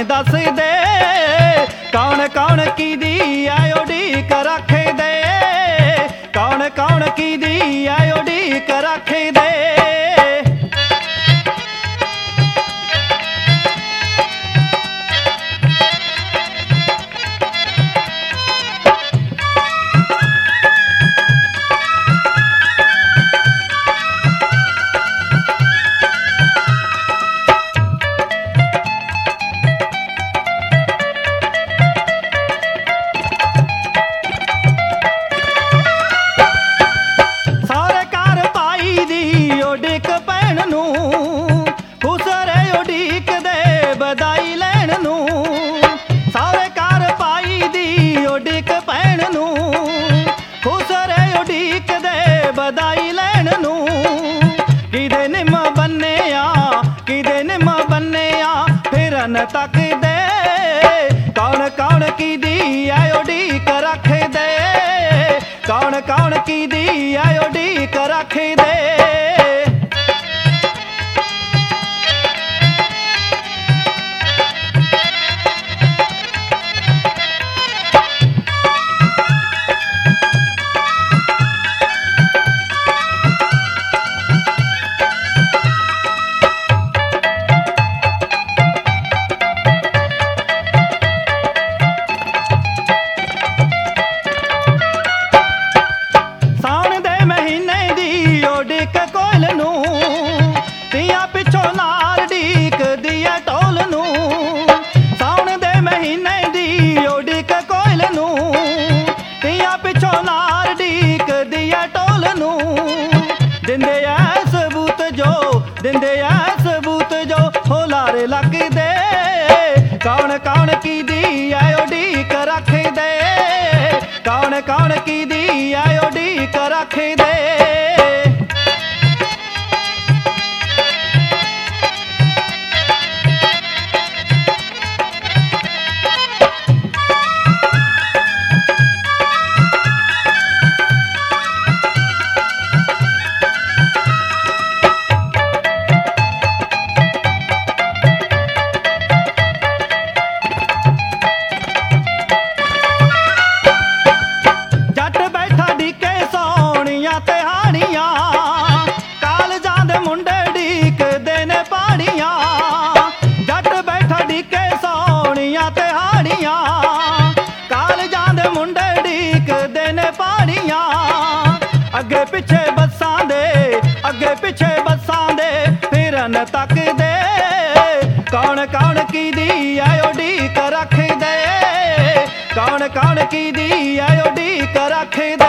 दस दे कौन कौन कीदी ऐ उड़ीक रखदे कौन कौन कीदी ऐ उड़ीक रखदे। उड़ीक पैण नूं खुसरे उड़ीक दे बधाई लैण नूं सारे घर पाई दी उड़ीक पैण नूं खुसरे उड़ीक दे बधाई लैण नूं किदे निम बन्ने आ फिरन तक दे कौन कौन कीदी ऐ उड़ीक रखदे कौन कौन कीदी ऐ उड़ीक रखदे। उड़ीक कोयल नूं तियां पिछों नाल ढीक दिया ढोल नूं साउण दे महीने दी उड़ीक कोयल नूं तियां पिछों नाल ढीक दिया ढोल नूं दिंदे ऐ सबूत जो हो लारे लगदे कौन कौन कीदी ऐ उड़ीक रखदे कौन कौन कीदी ऐ उड़ीक रखदे। अगे पिछे बसां दे फिरन तक दे कौन कौन कीदी ऐ उड़ीक रखदे कौन कौन कीदी ऐ उड़ीक रखदे।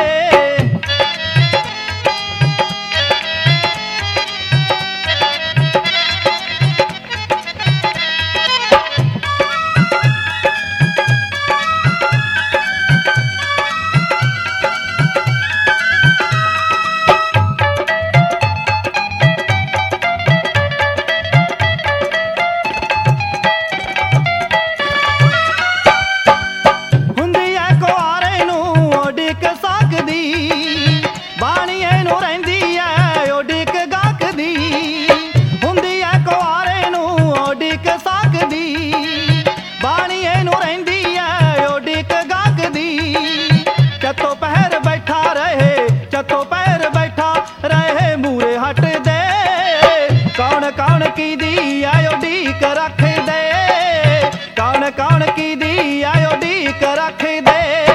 कौन कौन कीदी ऐ उड़ीक रखदे कौन कौन कीदी ऐ उड़ीक रखदे।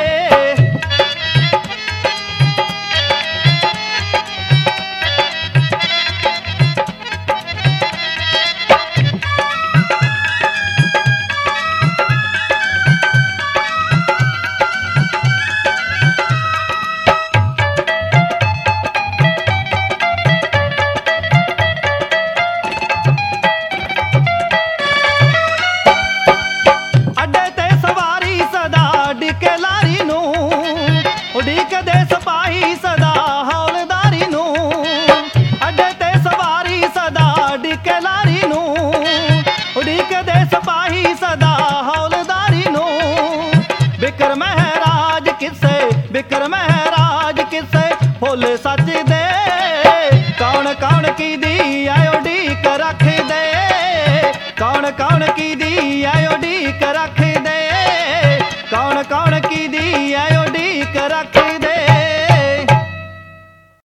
उड़ीक दे सिपाही सदा हौलदारी नूं अड्डे ते सवारी सदा डिके लारी नूं उड़ीक दे सिपाही सदा हौलदारी नूं बिकर महराज किसे फुल सच दे कौन कौन कीदी ऐ उड़ीक रखदे कौन कौन कीदी ਐ ਉਡੀਕ ਰੱਖਦੇ। ਕੌਣ ਕੌਣ